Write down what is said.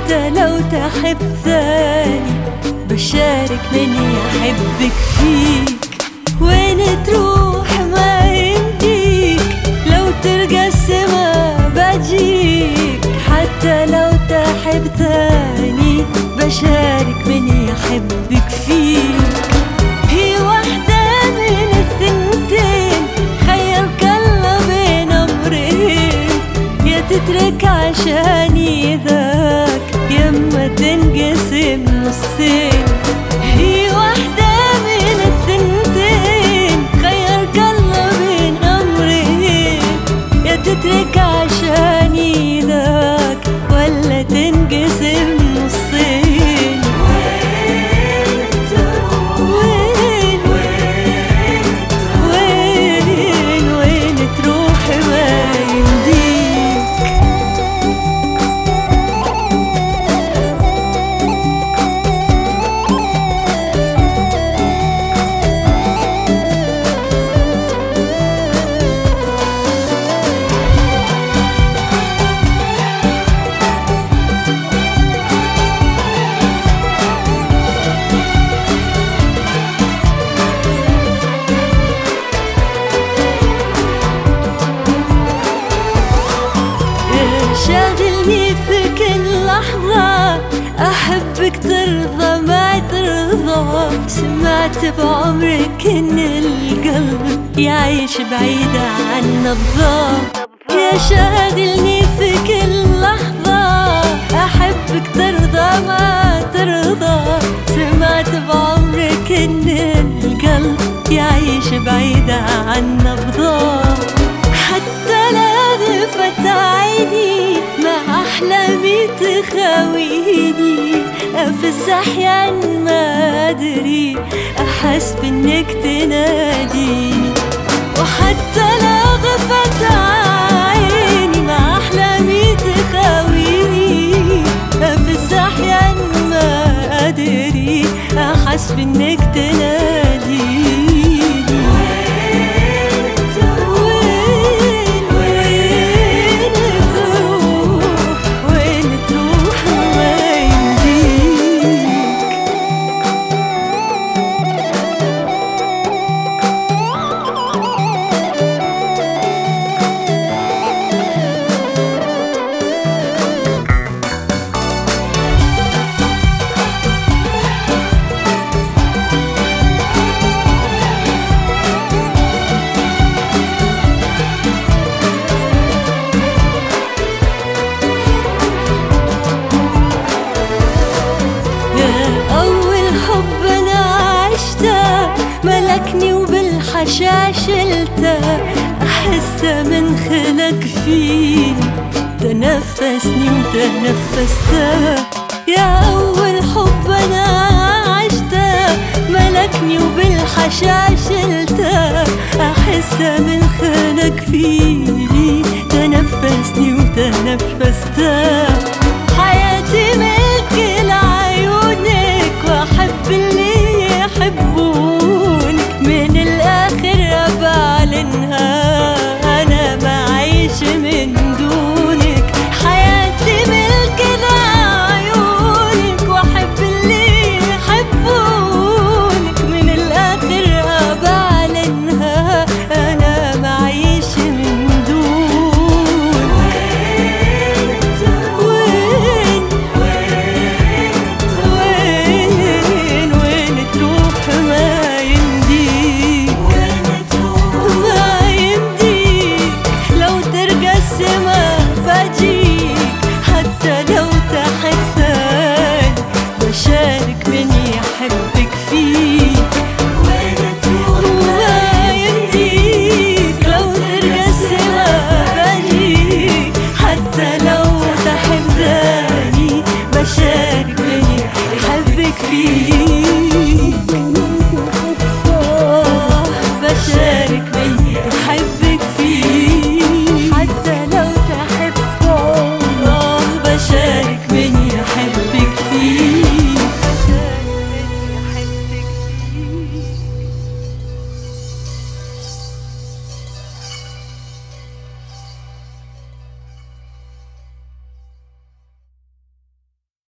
حتى لو تحب ثاني بشارك من يحبك فيك. وين تروح ما يمديك، لو ترقى السما بجيك. حتى لو تحب ثاني بشارك من يحبك فيك. هي واحدة من الثنتين، خيرك الله بين أمرين. يا تترك عشاني ذاك، يما تنقسم نصين. هي واحدة من الثنتين، خيرك الله بين أمرين. يا تترك عشاني ذاك، ولا تنقسم نصين. وين تروح وين تروح ما يمديك. شاغلني في كل لحظة، أحبك ترضى ما ترضى. سمعت بعمرك إن القلب يعيش بعيد عن نبضة. يا شاغلني في كل لحظة، أحبك ترضى ما ترضى. سمعت بعمرك إن القلب يعيش بعيد عن نبضة. حتى لا غفت عيني مع أحلامي تخاويني، أفز أحيان ما أدري، أحس بإنك تناديني. وحتى لا غفت عيني مع أحلامي تخاويني، أفز أحيان ما أدري، أحس بإنك تناديني. ملكني وبالحشا شلته، أحسه من خلق فيني، تنفسني وتنفسته. يا أول حب أنا عشته، ملكني وبالحشا شلته. أحسه من خلق فيني، تنفسني وتنفسته. حياتي ملك لعيونك، وأحب اللي يحبونك. من الآخر بعلنها، أنا ما أعيش من دونك. حياتي ملك لعيونك، وأحب اللي يحبونك. من الآخر بعلنها، أنا ما أعيش من دونك. وين تروح ما يمديك، ما يمديك. لو ترقى السما